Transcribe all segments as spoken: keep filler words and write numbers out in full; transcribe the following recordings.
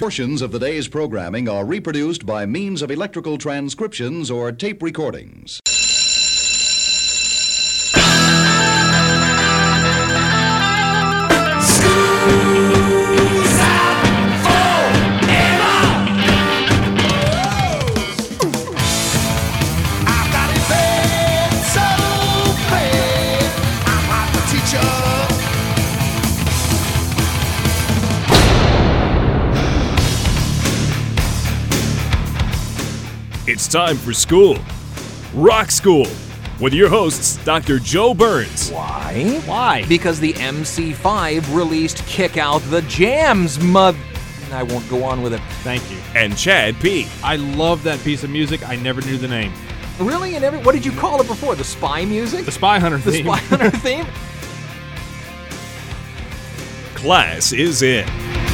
Portions of the day's programming are reproduced by means of electrical transcriptions or tape recordings. It's time for school. Rock School. With your hosts, Doctor Joe Burns. Why? Why? Because the M C five released Kick Out the Jams, mother... I won't go on with it. Thank you. And Chad P. I love that piece of music. I never knew the name. Really? And every, what did you call it before? The Spy music? The Spy Hunter the theme. The Spy Hunter theme? Class is in.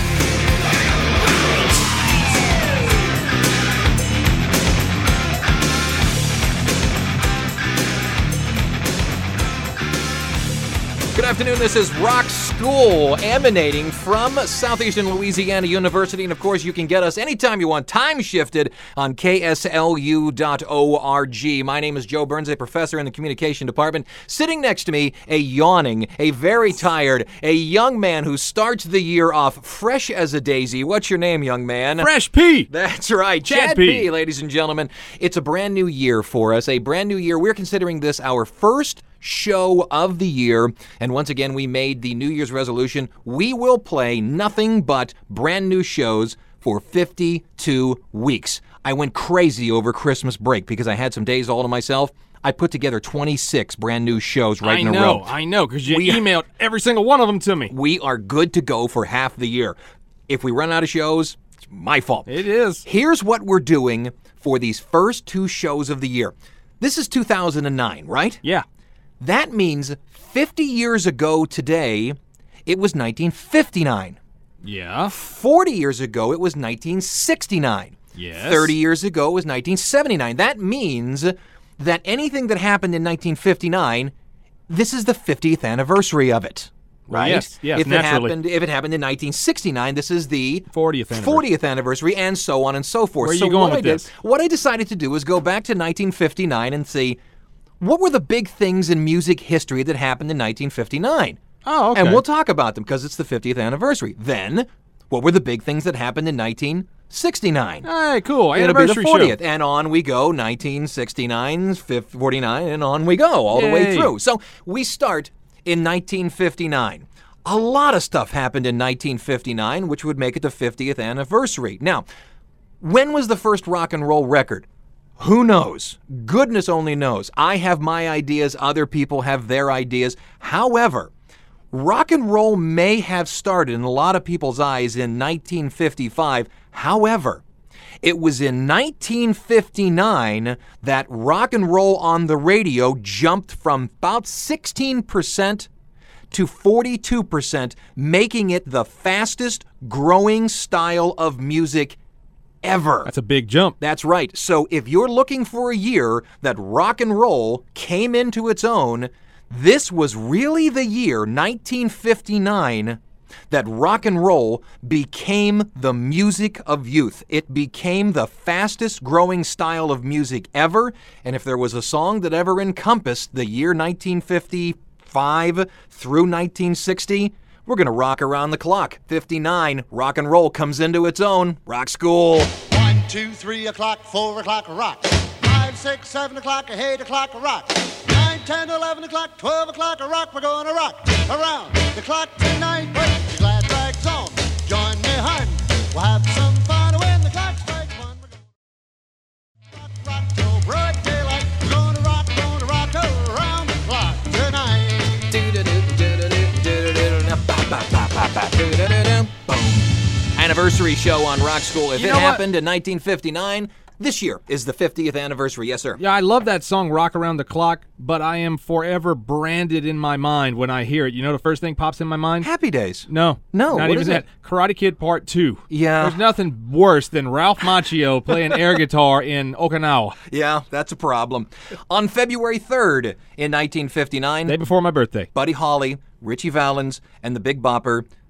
Good afternoon, this is Rock School, emanating from Southeastern Louisiana University, and of course you can get us anytime you want, time-shifted on K S L U dot org. My name is Joe Burns, a professor in the communication department. Sitting next to me, a yawning, a very tired, a young man who starts the year off fresh as a daisy. What's your name, young man? Fresh P! That's right, Chad, Chad P. P, ladies and gentlemen. It's a brand new year for us, a brand new year. We're considering this our first show of the year, and once again we made the New Year's resolution. We will play nothing but brand new shows for fifty-two weeks. I went crazy over Christmas break because I had some days all to myself. I put together twenty-six brand new shows right I in a know, row. I know, because you We- emailed every single one of them to me. We are good to go for half the year. If we run out of shows, it's my fault. It is. Here's what we're doing for these first two shows of the year. This is two thousand nine, right? Yeah. That means fifty years ago today, it was nineteen fifty-nine. Yeah. forty years ago, it was nineteen sixty-nine. Yes. thirty years ago, it was nineteen seventy-nine. That means that anything that happened in nineteen fifty-nine, this is the fiftieth anniversary of it. Right? Yes, yes, if naturally. It happened, if it happened in nineteen sixty-nine, this is the fortieth anniversary. fortieth anniversary, and so on and so forth. Where are so you going what with I did, this? What I decided to do is go back to nineteen fifty-nine and see what were the big things in music history that happened in nineteen fifty-nine. Oh, okay. And we'll talk about them because it's the fiftieth anniversary. Then, what were the big things that happened in nineteen sixty-nine? Hey, cool. It'll be the Anniversary fortieth. show. And on we go, nineteen sixty-nine, forty-nine, and on we go, all the way Yay. through. So we start in nineteen fifty-nine. A lot of stuff happened in nineteen fifty-nine, which would make it the fiftieth anniversary. Now, when was the first rock and roll record? Who knows? Goodness only knows. I have my ideas, other people have their ideas. However, rock and roll may have started in a lot of people's eyes in nineteen fifty-five. However, it was in nineteen fifty-nine that rock and roll on the radio jumped from about sixteen percent to forty-two percent, making it the fastest growing style of music ever. That's a big jump. That's right. So if you're looking for a year that rock and roll came into its own, this was really the year, nineteen fifty-nine, that rock and roll became the music of youth. It became the fastest growing style of music ever. And if there was a song that ever encompassed the year nineteen fifty-five through nineteen sixty, we're going to rock around the clock. fifty-nine, rock and roll comes into its own. Rock School. One, two, three o'clock, four o'clock, rock. Five, six, seven o'clock, eight o'clock, rock. Nine, ten, eleven o'clock, twelve o'clock, rock. We're going to rock around the clock tonight. Put your glad rags on. Join me, hun. We'll have some fun when the clock strikes one. We're going to rock, rock till broad daylight. We're going to rock, going to rock around the clock tonight. Boom. Anniversary show on Rock School. If You it know what? happened in nineteen fifty-nine, this year is the fiftieth anniversary. Yes, sir. Yeah, I love that song, Rock Around the Clock, but I am forever branded in my mind when I hear it. You know the first thing pops in my mind? Happy Days. No. No, Not what even is that. it? Karate Kid Part two. Yeah. There's nothing worse than Ralph Macchio playing air guitar in Okinawa. Yeah, that's a problem. On February third in nineteen fifty-nine, Day before my birthday. Buddy Holly, Richie Valens, and the Big Bopper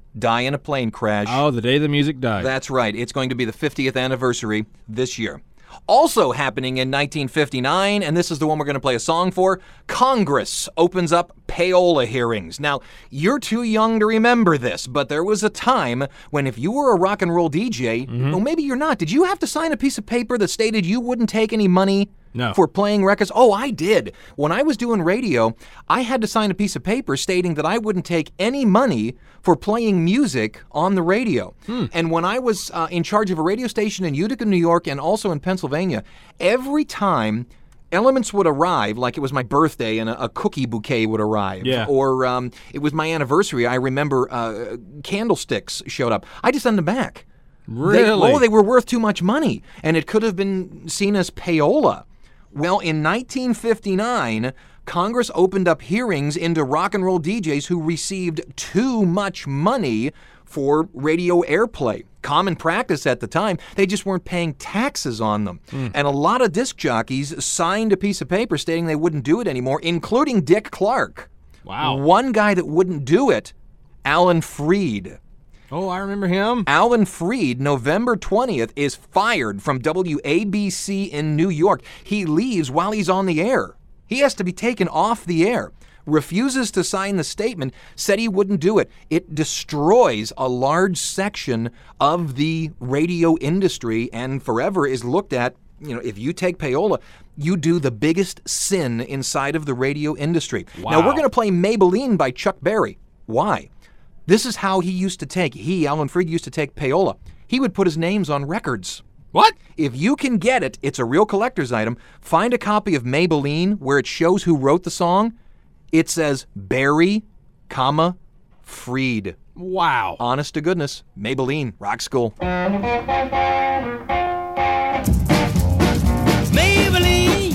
die in a plane crash. Oh, the day the music died. That's right. It's going to be the fiftieth anniversary this year. Also happening in nineteen fifty-nine, and this is the one we're going to play a song for, Congress opens up payola hearings. Now, you're too young to remember this, but there was a time when if you were a rock and roll D J, Mm-hmm. well, maybe you're not, did you have to sign a piece of paper that stated you wouldn't take any money No. for playing records? Oh, I did. When I was doing radio, I had to sign a piece of paper stating that I wouldn't take any money for playing music on the radio. Hmm. And when I was uh, in charge of a radio station in Utica, New York, and also in Pennsylvania, every time elements would arrive, like it was my birthday and a, a cookie bouquet would arrive, Yeah. or um, it was my anniversary, I remember uh, candlesticks showed up. I just sent them back. They, Really? oh, they were worth too much money, and it could have been seen as payola. Well, in nineteen fifty-nine, Congress opened up hearings into rock and roll D Js who received too much money for radio airplay. Common practice at the time, they just weren't paying taxes on them. And a lot of disc jockeys signed a piece of paper stating they wouldn't do it anymore, including Dick Clark. Wow. One guy that wouldn't do it, Alan Freed. Oh, I remember him. Alan Freed, November twentieth, is fired from W A B C in New York. He leaves while he's on the air. He has to be taken off the air. Refuses to sign the statement, said he wouldn't do it. It destroys a large section of the radio industry and forever is looked at, you know, if you take payola, you do the biggest sin inside of the radio industry. Now, Wow. we're going to play Maybelline by Chuck Berry. Why? This is how he used to take, he, Alan Freed, used to take payola. He would put his names on records. What? If you can get it, it's a real collector's item. Find a copy of Maybelline where it shows who wrote the song. It says Berry, comma, Freed. Wow. Honest to goodness, Maybelline, Rock School. Maybelline.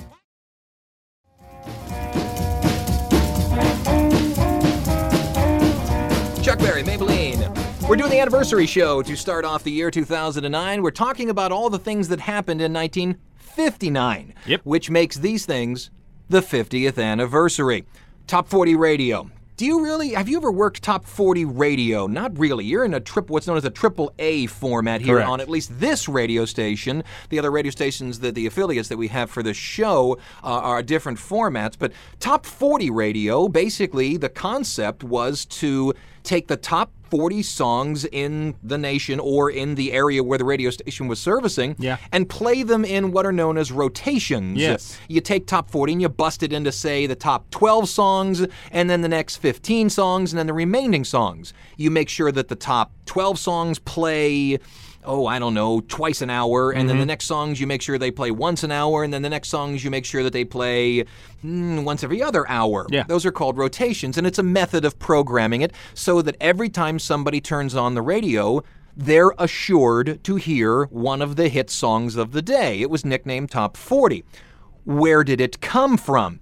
Chuck Berry, Maybelline. We're doing the anniversary show to start off the year two thousand nine. We're talking about all the things that happened in nineteen fifty-nine, Yep. which makes these things the fiftieth anniversary. Top forty radio. Do you really, have you ever worked top forty radio? Not really. You're in a trip, what's known as a triple A format here Correct. on at least this radio station. The other radio stations, that the affiliates that we have for the show uh, are different formats. But top forty radio, basically the concept was to take the top forty songs in the nation or in the area where the radio station was servicing Yeah. and play them in what are known as rotations. Yes. You take top forty and you bust it into, say, the top twelve songs, and then the next fifteen songs, and then the remaining songs. You make sure that the top twelve songs play, oh, I don't know, twice an hour, and then the next songs you make sure they play once an hour, and then the next songs you make sure that they play mm, once every other hour. Yeah. Those are called rotations, and it's a method of programming it so that every time somebody turns on the radio, they're assured to hear one of the hit songs of the day. It was nicknamed Top forty. Where did it come from?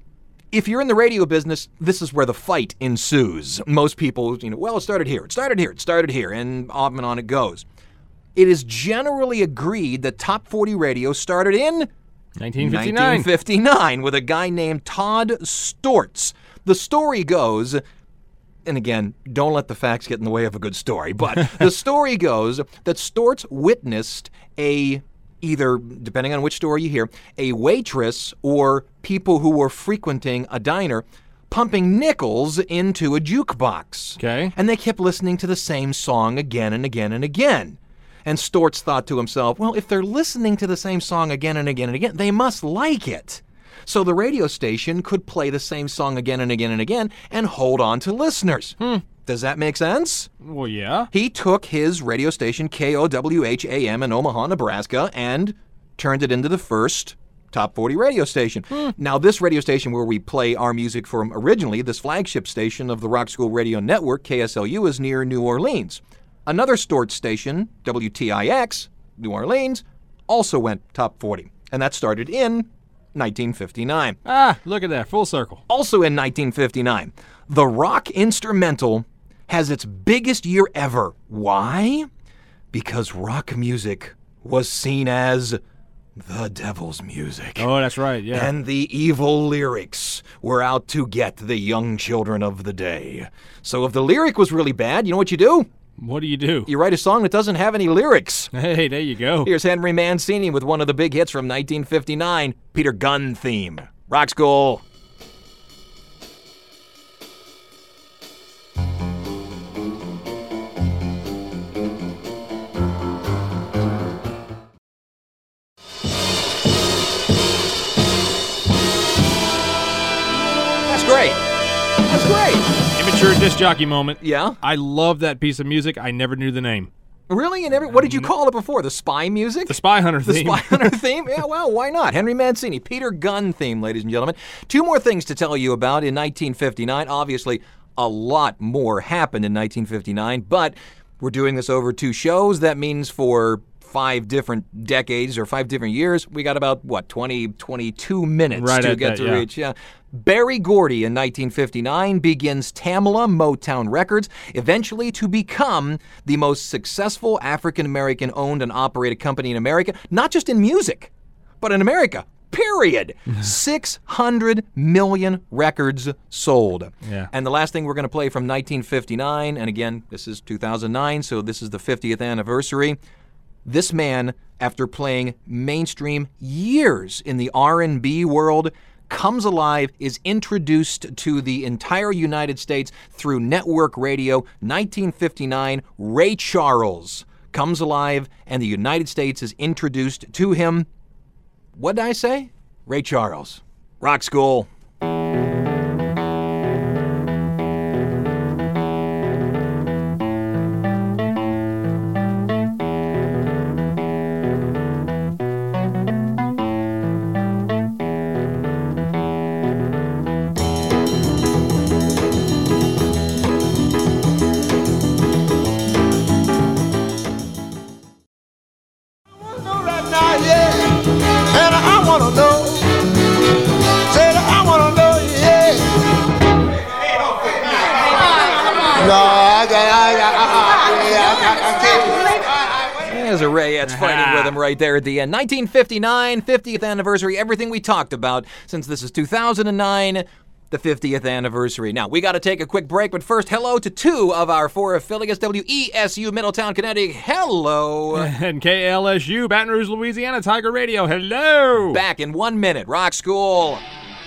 If you're in the radio business, this is where the fight ensues. Most people, you know, well, it started here, it started here, it started here, and on and on it goes. It is generally agreed that Top forty radio started in nineteen fifty-nine. nineteen fifty-nine with a guy named Todd Stortz. The story goes, and again, don't let the facts get in the way of a good story, but the story goes that Stortz witnessed a, either, depending on which story you hear, a waitress or people who were frequenting a diner pumping nickels into a jukebox. Okay. And they kept listening to the same song again and again and again. And Stortz thought to himself, well, if they're listening to the same song again and again and again, they must like it. So the radio station could play the same song again and again and again and hold on to listeners. Hmm. Does that make sense? Well, yeah. He took his radio station, K O W H A M in Omaha, Nebraska, and turned it into the first Top forty radio station. Now, this radio station where we play our music from originally, this flagship station of the Rock School Radio Network, K S L U, is near New Orleans. Another Stortz station, W T I X, New Orleans, also went top forty, and that started in nineteen fifty-nine. Ah, look at that. Full circle. Also in nineteen fifty-nine, the rock instrumental has its biggest year ever. Why? Because rock music was seen as the devil's music. Oh, that's right, yeah. And the evil lyrics were out to get the young children of the day. So if the lyric was really bad, you know what you do? What do you do? You write a song that doesn't have any lyrics. Hey, there you go. Here's Henry Mancini with one of the big hits from nineteen fifty-nine, Peter Gunn theme. Rock School. That's great. That's great. Immature disc jockey moment. Yeah? I love that piece of music. I never knew the name. Really? And every, what did you call it before? The spy music? The Spy Hunter The theme. Spy Hunter theme? Yeah, well, why not? Henry Mancini, Peter Gunn theme, ladies and gentlemen. Two more things to tell you about in nineteen fifty-nine. Obviously, a lot more happened in nineteen fifty-nine, but we're doing this over two shows. That means for five different decades or five different years, we got about, what, twenty, twenty-two minutes Right to at get that, to yeah. reach. Yeah. Barry Gordy in nineteen fifty-nine begins Tamla Motown Records, eventually to become the most successful African-American owned and operated company in America, not just in music, but in America. Period. six hundred million records sold. Yeah. And the last thing we're going to play from nineteen fifty-nine, and again, this is two thousand nine, so this is the fiftieth anniversary. This man, after playing mainstream years in the R and B world, comes alive, is introduced to the entire United States through network radio. nineteen fifty-nine, Ray Charles comes alive, and the United States is introduced to him. What did I say? Ray Charles. Rock School. There's a Rayettes fighting with him right there at the end. nineteen fifty-nine, fiftieth anniversary, everything we talked about since this is two thousand nine, the fiftieth anniversary. Now, we got to take a quick break, but first, hello to two of our four affiliates, W E S U Middletown, Connecticut. Hello. And K L S U, Baton Rouge, Louisiana, Tiger Radio. Hello. Back in one minute. Rock School.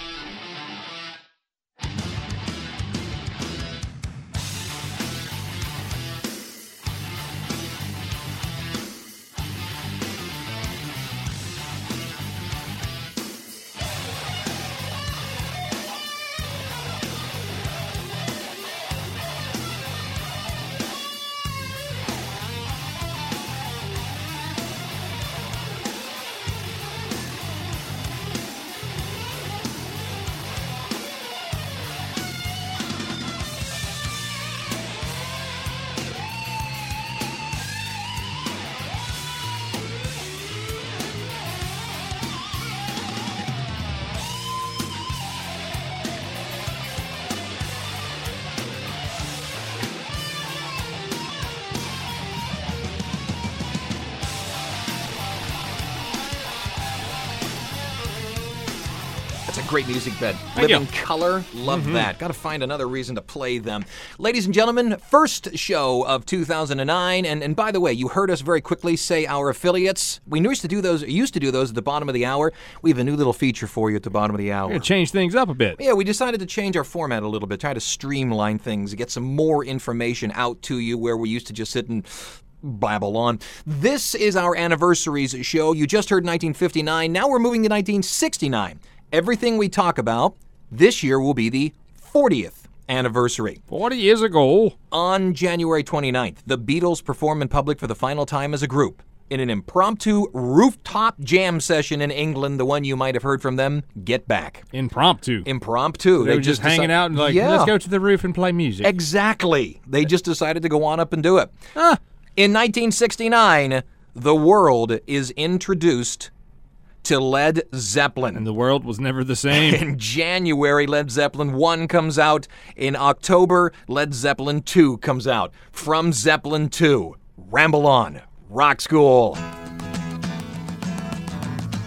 That's a great music bed. Thank Living you. Color, love that. Got to find another reason to play them. Ladies and gentlemen, first show of two thousand nine, and, and by the way, you heard us very quickly say our affiliates. We used to do those used to do those at the bottom of the hour. We have a new little feature for you at the bottom of the hour. We're going to change things up a bit. Yeah, we decided to change our format a little bit, try to streamline things, get some more information out to you where we used to just sit and babble on. This is our anniversaries show. You just heard nineteen fifty-nine. Now we're moving to nineteen sixty-nine. Everything we talk about this year will be the fortieth anniversary. forty years ago. On January twenty-ninth, the Beatles perform in public for the final time as a group in an impromptu rooftop jam session in England, the one you might have heard from them, Get Back. Impromptu. Impromptu. They were just hanging deci- out and like, yeah. let's go to the roof and play music. Exactly. They just decided to go on up and do it. Ah. In nineteen sixty-nine, the world is introduced to Led Zeppelin. And the world was never the same. In January, Led Zeppelin one comes out. In October, Led Zeppelin two comes out. From Zeppelin two, Ramble On, Rock School.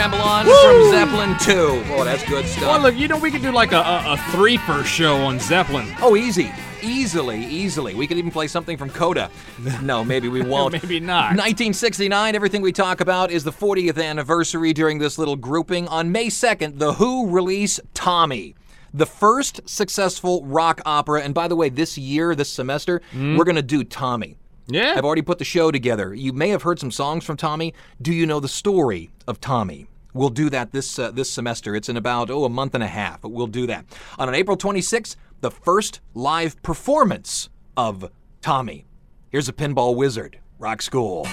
Babylon from Zeppelin two. Boy, that's good stuff. Well, look, you know, we could do like a, a, a three-per show on Zeppelin. Oh, easy. Easily, easily. We could even play something from Coda. No, maybe we won't. Maybe not. nineteen sixty-nine, everything we talk about is the fortieth anniversary during this little grouping. On May second, The Who release Tommy, the first successful rock opera. And by the way, this year, this semester, mm. we're going to do Tommy. Yeah. I've already put the show together. You may have heard some songs from Tommy. Do you know the story of Tommy? We'll do that this uh, this semester. It's in about, oh, a month and a half, but we'll do that. On April twenty-sixth, the first live performance of Tommy. Here's a Pinball Wizard, Rock School.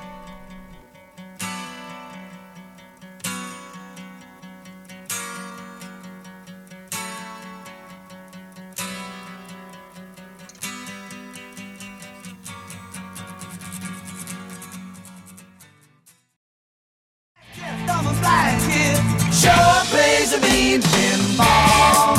Sure plays a mean pinball.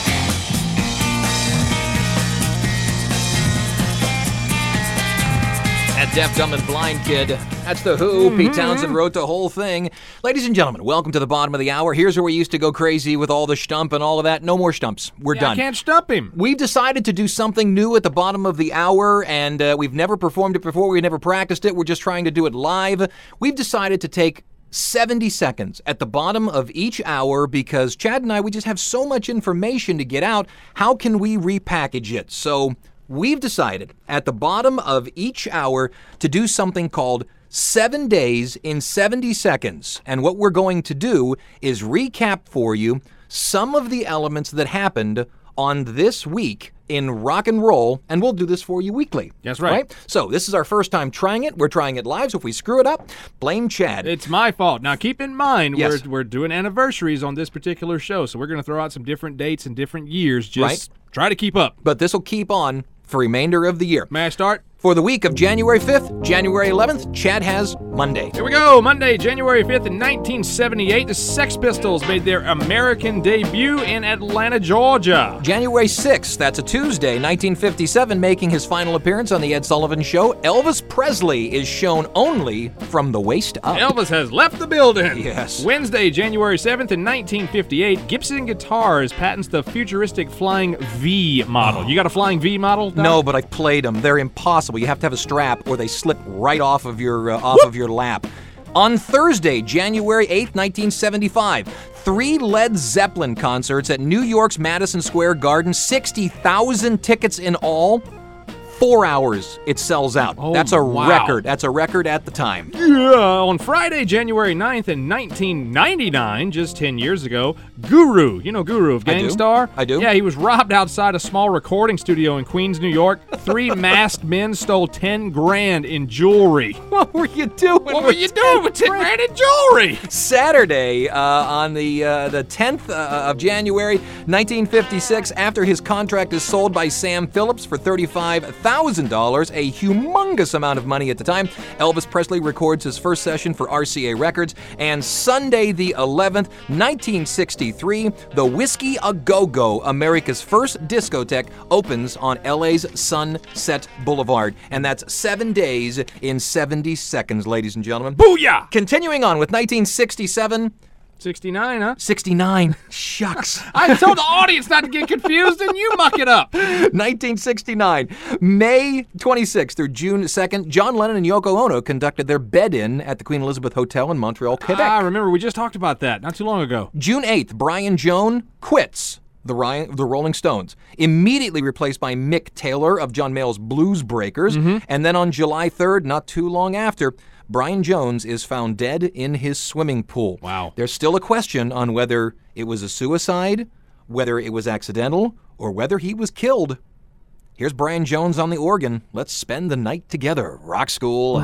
That Deaf, Dumb, and Blind Kid. That's The Who. Mm-hmm. Pete Townsend wrote the whole thing. Ladies and gentlemen, welcome to the bottom of the hour. Here's where we used to go crazy with all the stump and all of that. No more stumps. We're yeah, done. I can't stump him. We've decided to do something new at the bottom of the hour, and uh, we've never performed it before. We've never practiced it. We're just trying to do it live. We've decided to take seventy seconds at the bottom of each hour because Chad and I, we just have so much information to get out. How can we repackage it? So we've decided at the bottom of each hour to do something called Seven Days in seventy seconds. And what we're going to do is recap for you some of the elements that happened on this week in rock and roll, and we'll do this for you weekly. That's right. right. So this is our first time trying it. We're trying it live, so if we screw it up, blame Chad. It's my fault. Now, keep in mind, yes. we're, we're doing anniversaries on this particular show, so we're going to throw out some different dates and different years. Just right. try to keep up. But this will keep on for remainder of the year. May I start? For the week of January fifth, January eleventh, Chad has Monday. Here we go. Monday, January fifth in nineteen seventy-eight, the Sex Pistols made their American debut in Atlanta, Georgia. January sixth, that's a Tuesday, nineteen fifty-seven, making his final appearance on The Ed Sullivan Show, Elvis Presley is shown only from the waist up. Elvis has left the building. Yes. Wednesday, January seventh in nineteen fifty-eight, Gibson Guitars patents the futuristic Flying V model. Oh. You got a Flying V model, Doc? No, but I played them. They're impossible. You have to have a strap or they slip right off of your uh, off of your lap. On Thursday, January eighth, nineteen seventy-five, three Led Zeppelin concerts at New York's Madison Square Garden, sixty thousand tickets in all. Four hours it sells out. Oh, That's a wow. record. That's a record at the time. Yeah. On Friday, January ninth in nineteen ninety-nine, just ten years ago, Guru, you know Guru of I do. Gangstar? I do. Yeah, he was robbed outside a small recording studio in Queens, New York. Three masked men stole ten grand in jewelry. What were you doing? What were you doing with ten grand in jewelry? Saturday, uh, on the uh, the tenth uh, of January, nineteen fifty-six, after his contract is sold by Sam Phillips for thirty-five thousand dollars, a humongous amount of money at the time, Elvis Presley records his first session for R C A Records. And Sunday the eleventh, nineteen sixty-three, the Whiskey A Go-Go, America's first discotheque, opens on L A's Sunset Boulevard. And that's seven days in seventy seconds, ladies and gentlemen. Booyah! Continuing on with nineteen sixty-seven. sixty-nine, huh? sixty-nine. Shucks. I told the audience not to get confused, and you muck it up. nineteen sixty-nine. May twenty-sixth through June second, John Lennon and Yoko Ono conducted their bed-in at the Queen Elizabeth Hotel in Montreal, Quebec. Ah, remember, we just talked about that not too long ago. June eighth, Brian Jones quits the, Ryan, the Rolling Stones, immediately replaced by Mick Taylor of John Mayall's Blues Breakers. Mm-hmm. And then on July third, not too long after, Brian Jones is found dead in his swimming pool. Wow. There's still a question on whether it was a suicide, whether it was accidental, or whether he was killed. Here's Brian Jones on the organ. Let's spend the night together. Rock School.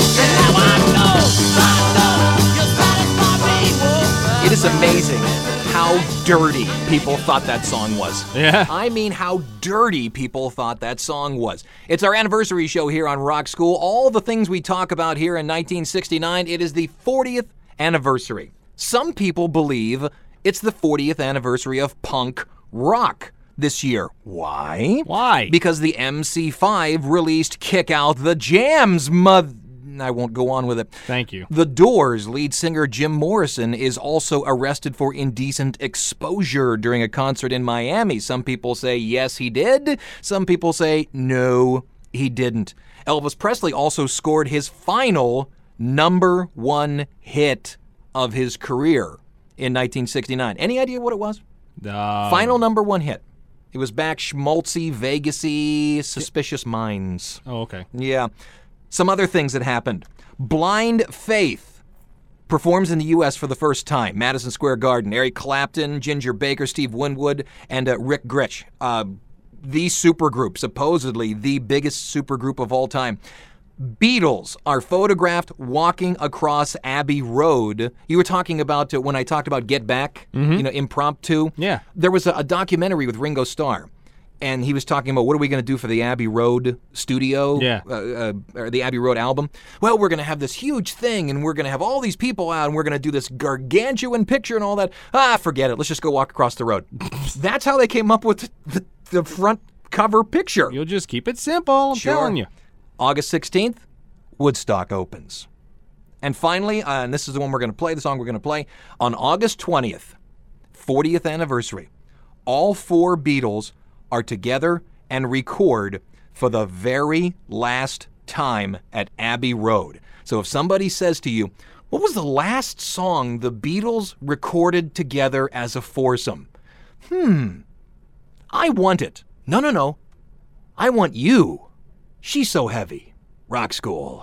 It is amazing how dirty people thought that song was. Yeah. I mean, how dirty people thought that song was. It's our anniversary show here on Rock School. All the things we talk about here in nineteen sixty-nine, it is the fortieth anniversary. Some people believe it's the fortieth anniversary of punk rock this year. Why? Why? Because the M C five released Kick Out the Jams, mother... I won't go on with it. Thank you. The Doors lead singer Jim Morrison is also arrested for indecent exposure during a concert in Miami. Some people say yes, he did. Some people say no, he didn't. Elvis Presley also scored his final number one hit of his career in nineteen sixty-nine. Any idea what it was? Uh, Final number one hit. It was back schmaltzy, Vegas-y, Suspicious Minds. Oh, okay. Yeah. Some other things that happened. Blind Faith performs in the U S for the first time. Madison Square Garden. Eric Clapton, Ginger Baker, Steve Winwood, and uh, Rick Gritch. Uh, the supergroup, supposedly the biggest supergroup of all time. Beatles are photographed walking across Abbey Road. You were talking about uh, when I talked about Get Back, mm-hmm. you know, impromptu. Yeah. There was a, a documentary with Ringo Starr. And he was talking about what are we going to do for the Abbey Road studio, yeah. uh, uh, or the Abbey Road album. Well, we're going to have this huge thing, and we're going to have all these people out, and we're going to do this gargantuan picture and all that. Ah, forget it. Let's just go walk across the road. That's how they came up with the, the front cover picture. You'll just keep it simple, I'm Sure. telling you. August sixteenth, Woodstock opens. And finally, uh, and this is the one we're going to play, the song we're going to play, on August twentieth, fortieth anniversary, all four Beatles are together and record for the very last time at Abbey Road. So if somebody says to you, what was the last song the Beatles recorded together as a foursome? Hmm, I want it. No, no, no. I want you. She's So Heavy. Rock School.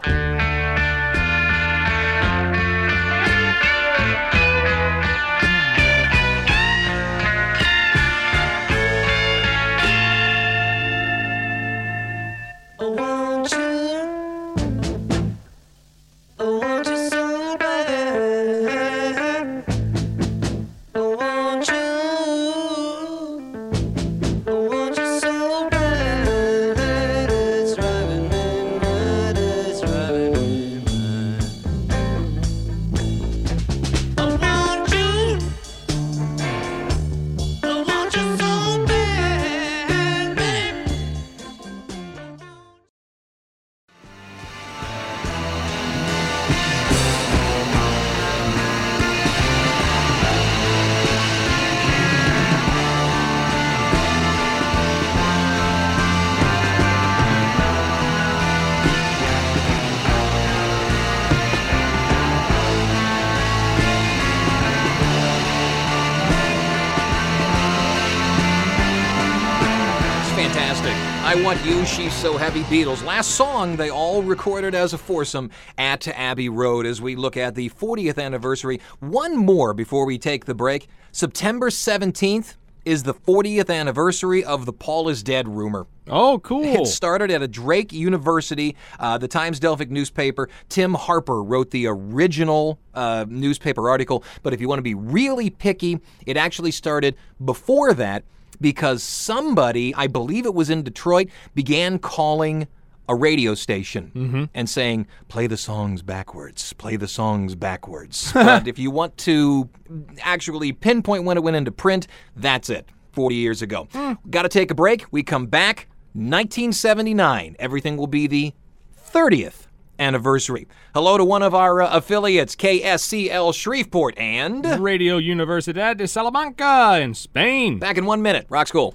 I Want You, She's So Heavy, Beatles. Last song they all recorded as a foursome at Abbey Road as we look at the fortieth anniversary. One more before we take the break. September seventeenth is the fortieth anniversary of the Paul is Dead rumor. Oh, cool. It started at a Drake University, uh, the Times-Delphic newspaper. Tim Harper wrote the original uh, newspaper article, but if you want to be really picky, it actually started before that, because somebody, I believe it was in Detroit, began calling a radio station mm-hmm. and saying, play the songs backwards, play the songs backwards. But if you want to actually pinpoint when it went into print, that's it, forty years ago. Mm. Got to take a break. We come back, nineteen seventy-nine. Everything will be the thirtieth anniversary. Hello to one of our uh, affiliates, K S C L Shreveport and Radio Universidad de Salamanca in Spain. Back in one minute. Rock School.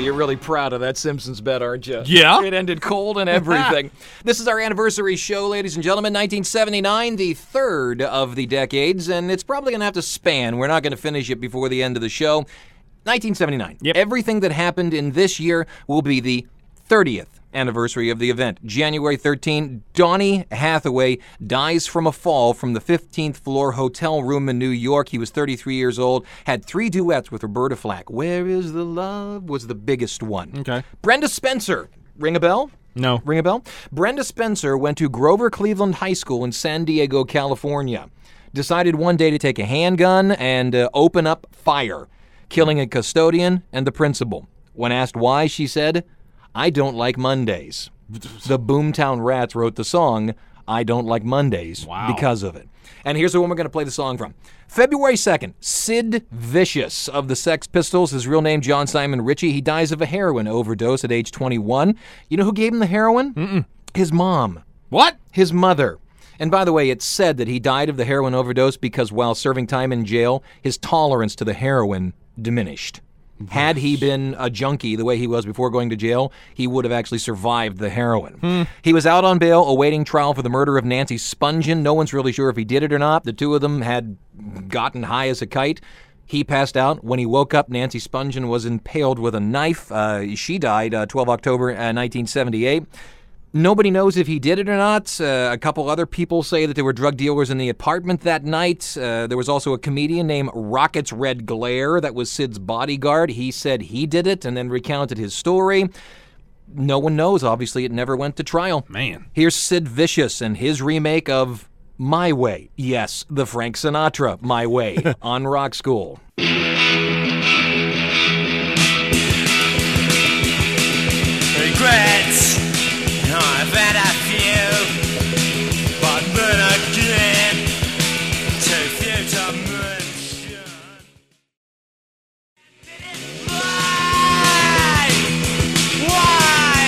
you're really proud of that Simpsons bet, aren't you? Yeah. It ended cold and everything. This is our anniversary show, ladies and gentlemen. nineteen seventy-nine, the third of the decades, and it's probably going to have to span. We're not going to finish it before the end of the show. nineteen seventy-nine. Yep. Everything that happened in this year will be the thirtieth anniversary of the event. January thirteenth, Donny Hathaway dies from a fall from the fifteenth floor hotel room in New York. He was thirty-three years old, had three duets with Roberta Flack. Where is the Love was the biggest one. Okay. Brenda Spencer, ring a bell? No. Ring a bell? Brenda Spencer went to Grover Cleveland High School in San Diego, California. Decided one day to take a handgun and uh, open up fire, killing a custodian and the principal. When asked why, she said, "I don't like Mondays." The Boomtown Rats wrote the song, "I Don't Like Mondays," Wow. because of it. And here's the one we're going to play the song from. February second, Sid Vicious of the Sex Pistols, his real name John Simon Ritchie. He dies of a heroin overdose at age twenty-one. You know who gave him the heroin? Mm-mm. His mom. What? His mother. And by the way, it's said that he died of the heroin overdose because while serving time in jail, his tolerance to the heroin diminished. Had he been a junkie the way he was before going to jail, he would have actually survived the heroin. Hmm. He was out on bail awaiting trial for the murder of Nancy Spungen. No one's really sure if he did it or not. The two of them had gotten high as a kite. He passed out. When he woke up, Nancy Spungen was impaled with a knife. Uh, she died uh, twelfth of October uh, nineteen seventy-eight. Nobody knows if he did it or not. Uh, a couple other people say that there were drug dealers in the apartment that night. Uh, there was also a comedian named Rocket's Red Glare that was Sid's bodyguard. He said he did it and then recounted his story. No one knows. Obviously, it never went to trial. Man. Here's Sid Vicious and his remake of My Way. Yes, the Frank Sinatra My Way on Rock School. Regrets, I've had a few, but then again, too few to mention. Why? Why?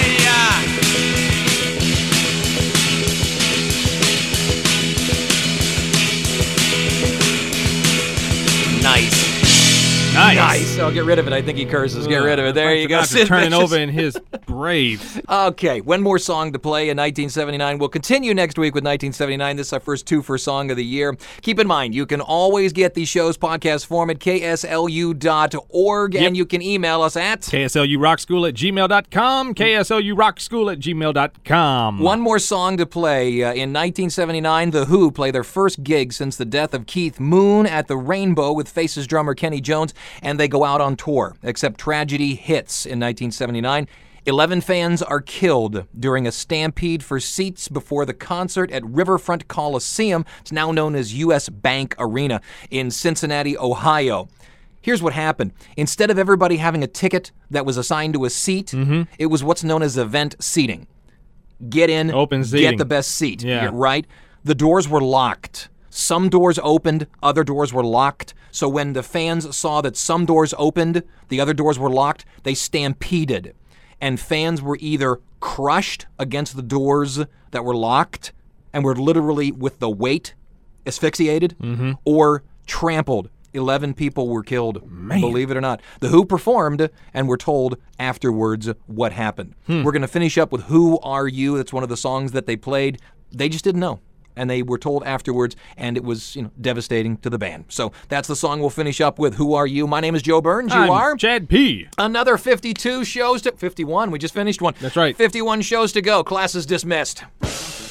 Nice. Nice. Nice. I'll get rid of it. I think he curses. Get rid of it. There Frank you go. Sinatra Sid turning Vicious. over in his grave. Okay, one more song to play in nineteen seventy-nine. We'll continue next week with nineteen seventy-nine. This is our first two for song of the year. Keep in mind, you can always get these shows podcast form at K S L U dot org, Yep. and you can email us at... K S L U rock school at gmail dot com. K S L U rock school at gmail dot com. One more song to play. Uh, in nineteen seventy-nine, The Who play their first gig since the death of Keith Moon at the Rainbow with Faces drummer Kenny Jones, and they go out on tour. Except tragedy hits in nineteen seventy-nine. Eleven fans are killed during a stampede for seats before the concert at Riverfront Coliseum. It's now known as U S Bank Arena in Cincinnati, Ohio. Here's what happened. Instead of everybody having a ticket that was assigned to a seat, Mm-hmm. it was what's known as event seating. Get in, Open get seating. the best seat. Yeah. Yeah, right? The doors were locked. Some doors opened, other doors were locked. So when the fans saw that some doors opened, the other doors were locked, they stampeded. And fans were either crushed against the doors that were locked and were literally with the weight asphyxiated, Mm-hmm. or trampled. Eleven people were killed, believe it or not. The Who performed and were told afterwards what happened. Hmm. We're going to finish up with Who Are You? That's one of the songs that they played. They just didn't know. And they were told afterwards, and it was, you know, devastating to the band. So that's the song we'll finish up with. Who Are You? My name is Joe Burns. You I'm are? Chad P. Another fifty-two shows to... fifty-one. We just finished one. That's right. fifty-one shows to go. Class is dismissed.